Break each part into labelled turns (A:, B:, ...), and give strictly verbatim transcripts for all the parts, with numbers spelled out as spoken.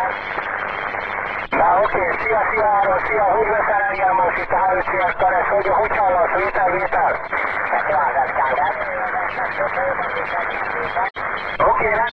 A: Na oké, szia, szia, Áron, szia, hogy veszel engem most itt a há öt cé es Keres, hogy, hogy hallasz, vétel, vétel? Oké, okay,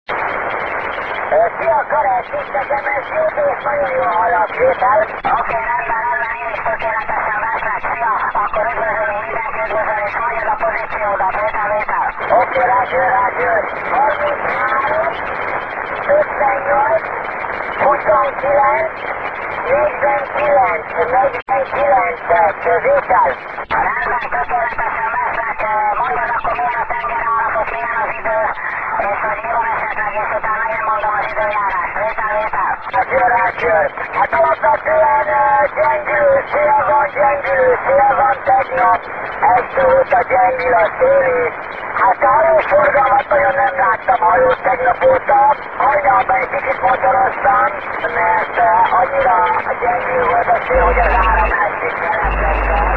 B: szia, Keres, itt a Temesgép, és nagyon jól hallak, vétel? Oké, rendben, rendben, én is tökéletesen veszek, szia, akkor üdvözölünk mindenki, üdvözöl, és mondjad a pozíciódat, vétel, vétel? Oké, Roger, Roger, harminchárom, ötvennyolc, huszonkilenc, negyvenkilenc, negyvenkilenc, vétel? Rendben, tökéletesen veszek, mondjad akkor milyen a tengerállapot, milyen az idő, és hogy mi van esetleg, és utána én mondom az időjárás, vétel, vétel? Roger, Roger, hát alapvetően gyengül, szél van, gyengül, szél van tegnap, este óta gyengül a szél is, hát hajóforgalmat nagyon nem láttam hajót tegnap óta, hajnalban egy kicsit motoroztam, mert annyira gyengül volt a szél, hogy az áramlást is jelentette.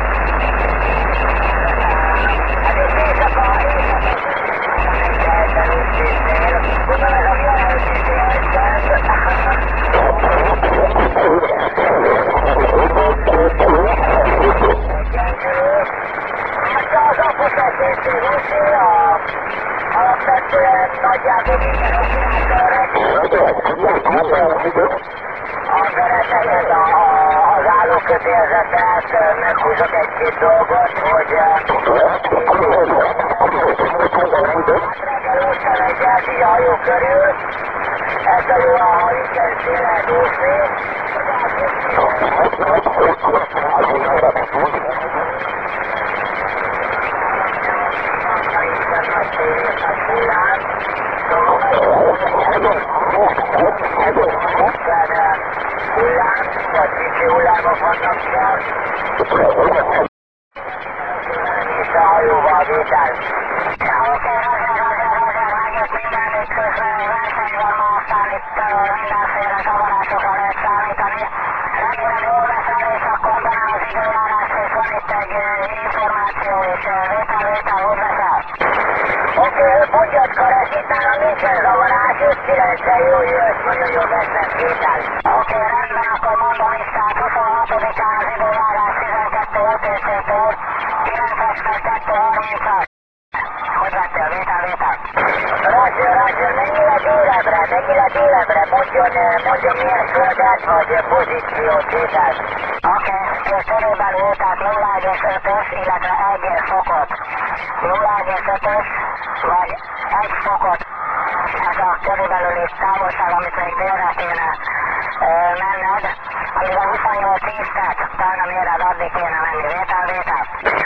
B: Hát és éjszaka, éjszaka megtehettem ügyvédnél, tudom ez a világos is hát az apoteszészé húszi, alapvetően nagyjából minden osztályára a veretejed az állókötélzetet, meghúzok egy-két dolgot, hogy hát reggel úsztam egyet így a hajó körül, ezt a jó, ha igen szél lehet úszni, hullám, vagy kicsi hullámok vannak csak. És a hajóval vétel. Ja, oké, Roger, Roger, Roger, megjött mindenütt közben, verseny van ma, aztán itt mindenféle zavarásokra lehet számítani. Remélem jól veszel, és akkor mondanám az időjárás, és van itt egy információ, és vétel, vétel, hogy veszel? Oké, mondjad, Keres, itt nálam nincsen zavarás, öt kilencen jó jössz, nagyon jó vesznek, vétel. Oké, rendben, akkor mondom is, tehát huszonhatodikán az időjárás tizenkettő o té cé-től, kilencesnek kettő harmincas. Hogy vettél, vétel, vétel? Roger, Roger, mennyire délebbre, mennyire délebbre, mondjon, mondjon milyen földet vagy pozíciót, vétel. Oké, és körülbelül, tehát nulla egész ötös, illetve egy fokot. nulla egész ötös vagy egy fokot. Ez a körülbelüli távolság, amit még délre kéne menned, amivel huszonnyolc tíz, tehát talán méred addig kéne menni, vétel, vétel.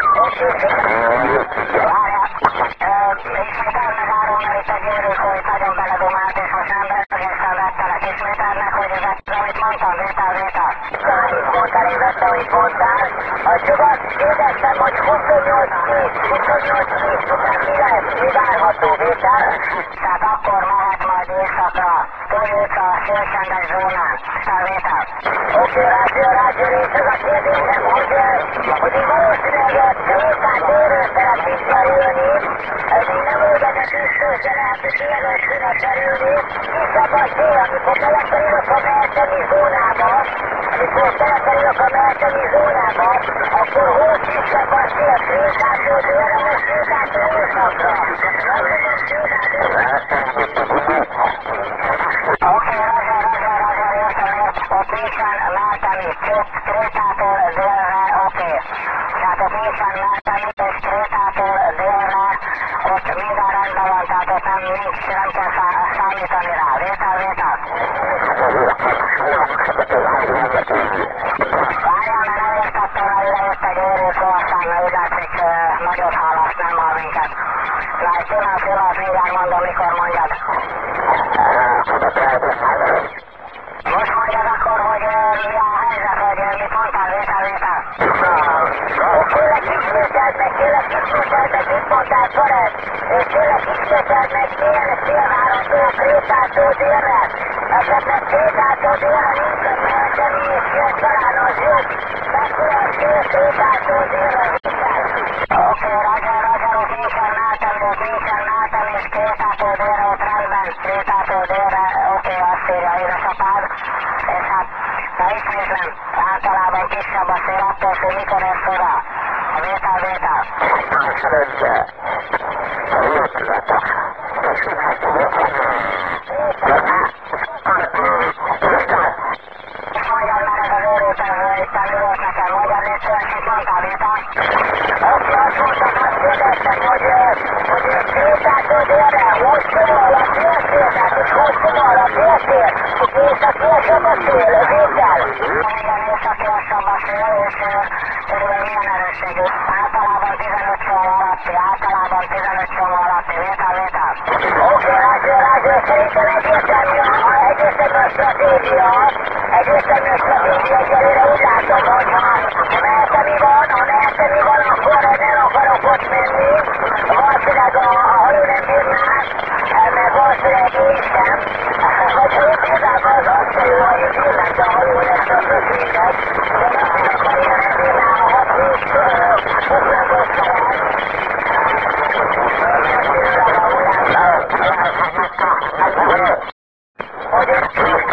B: Várjál, ismételd meg Áron, mert itt egy őrült, hogy nagyon beledumált, és most nem egészen vettelek, ismételd meg, hogy ez amit mondtam, vétel, vétel. Amit mondtál, én vettem, amit mondtál, az csak azt kérdeztem, hogy huszonnyolc tíz, huszonnyolc tíz után mi lesz, mi várható, vétel? Tehát akkor mehet majd éjszakra, körülsz a szélcsendes zónán, vétel. Oké, Roger, Roger, és ez a kérdésem, hogy, hogy én valószínűleg sétát délről szeretnék kerülni, még nem ülgetek üstős, de lehet, hogy délősűnek kerülni, kisebb a szél, amikor belekerülök a meltemi zónába, amikor belekerülök a meltemi zónába, akkor húsz kisebb a szél, sétától délre, és sétától éjszakra. Oké, Roger, Roger, Roger, értem, értem, ott nincsen meltemi, sétától délre, oké. Tehát ott nincsen meltemi, és sétától délre, ott minden rendben van, tehát ott nem, nincs, nem kell számítani rá, vétel, vétel. Várjál, mert nem értettem, hogy lejött egy őrült szó, aztán úgy látszik, nagyot hallasz, nem hall minket. Na, egy pillanat, pillanat, mindjárt mondom, mikor mondjad. Most mondjad akkor, hogy mi a helyzet, hogy mit mondtál, vétel, vétel. Kérlek, ismételd meg, kérlek, ismételd meg, mit mondtál, Keres? Kérlek, ismételd meg, milyen szélvárostól Krétától délre? Esetleg Krétától délre nincsen meltemi, és talán az jött. Mekkora a szél Krétától délre, vétel? Oké, Roger, Roger, ott nincsen meltemi, ott nincsen meltemi, és Krétától délre, ott rendben, Krétától délre, oké, azt írja, édesapám. száz, és hát, na ismétlem, általában kisebb a szél, attól függ, mikor érsz oda. A vétel, vétel. Mondjad már ez az őrültező, itt mi volt nekem, mondjad légy szíves, mit mondtál, vétel? Oké, azt mondtam, azt kérdeztem, hogy sétától délre, hosszúval a délszél, tehát itt hosszúval a délszél, itt észak-élsabb a szél, vétel. Igen, észak-élsabb a szél, és körülbelül milyen erősségű. Általában tizenöt csomó alatti, általában tizenöt csomó alatti, vétel, vétel. Oké, Roger, Roger, szerintem egyértelmű a egyértelmű stratégia, egyértelmű stratégia, egyelőre úgy látom, hogy ha mehetemi van, ha mehetemi van, akkor nem akarok ott menni, valószínűleg a hajó nem bírnák, meg valószínűleg én sem, hogyha itt igazából az azt jó, hogy itt bírnák, de a hajó nem csak az mindegy, de nem akkor én nem bírnám a hatvíz ugrandós fejet, hogy én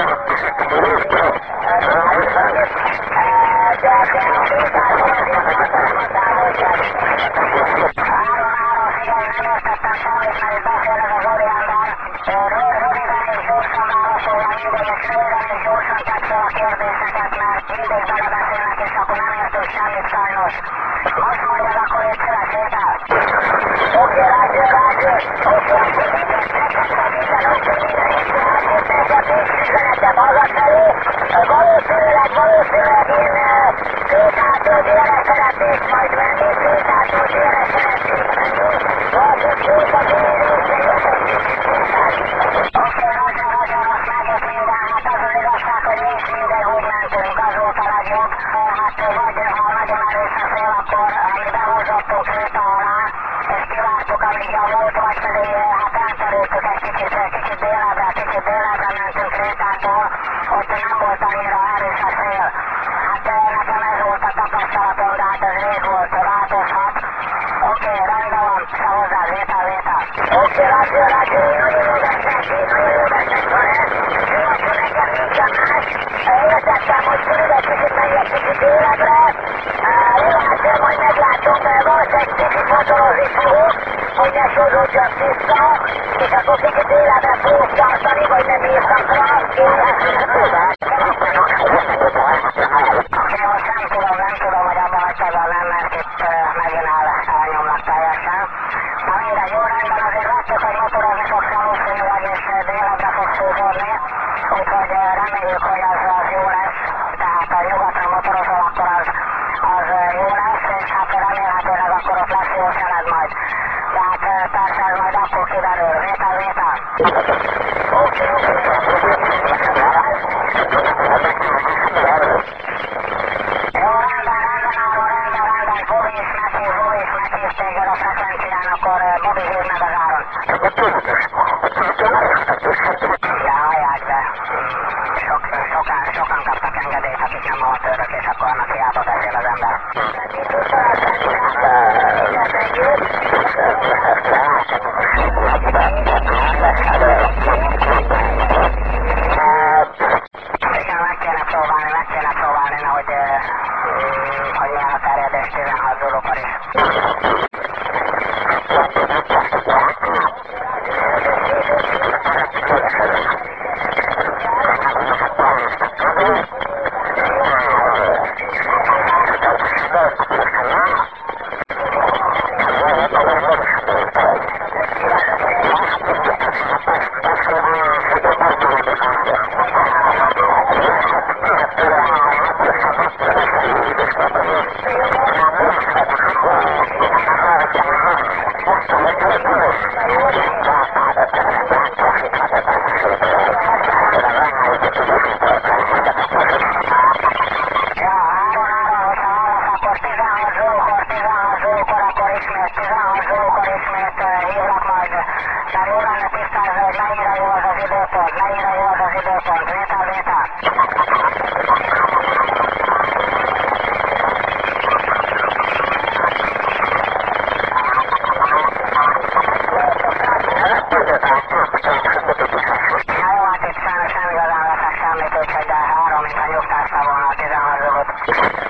B: most mondjad, akkor egy szület vétel. Oké, Roger, Roger, oké, akkor minden, neked minden, oké, minden, itt Roger, neked nincs üzenetem hazafelé, valószínűleg, valószínűleg én sétától délre szeretnék majd menni, sétától délre szeretnék menni, Roger, séta déli részre jött egy kicsit sétát. Oké, Roger, Roger, most megjött minden, hát az az igazság, hogy mi is mindig úgy mentünk, az volt a legjobb, hát vagy ha nagyon erős a szél, akkor mi behúzottunk Kréta alá, és kivártuk, amíg javult, vagy pedig hát elterültük egy kicsit, kicsit délebbre, kicsit délebbre mentünk Krétától, ott nem volt annyira erős a szél. Hát nekem ez volt a tapasztalatom, de hát ez rég volt, változhat. Oké, rendben van, se hozzá, vétel, vétel. Oké, Roger, Roger, én nagyon jó veszek, én nagyon jó veszek van ez, jó, akkor nekem nincsen más. Értettem, hogy körülbelül kicsit megyek kicsit délebbre, jó, hát majd meglátom, valószínűleg kicsit motorozni fogok, hogy ne sodródjak vissza, és akkor kicsit délebbre fogok tartani, vagy nem éjszakra. Oké, most nem tudom, nem tudom, hogy abba hagytad a nem, mert itt megint elnyomlak teljesen. Na mindegy, jó rendben, azért látjuk, hogy motorozni fogsz valószínűleg, és délebbre fogsz húzódni, úgyhogy reméljük, hogy az, az jó lesz, tehát a nyugatra motorozol, akkor az, az jó lesz, és hát remélhetőleg akkor ott lesz jó szeled majd. Tehát persze ez majd akkor kiderül, vétel, vétel. Oké, oké. Jó, rendben, rendben, álló, rendben, rendben, Bobby is meghív, Bobby is meghív téged a frekvencián, akkor Bobby hív meg az áron. Jaj, hát de sok, sokan, sokan kaptak engedélyt, akik nem amatőrök, és akkor annak hiába beszél az ember. Igen, meg kéne próbálni, meg kéne próbálni, nehogy, hogy milyen a terjedés tizenhat Zulukor is. Köszönöm.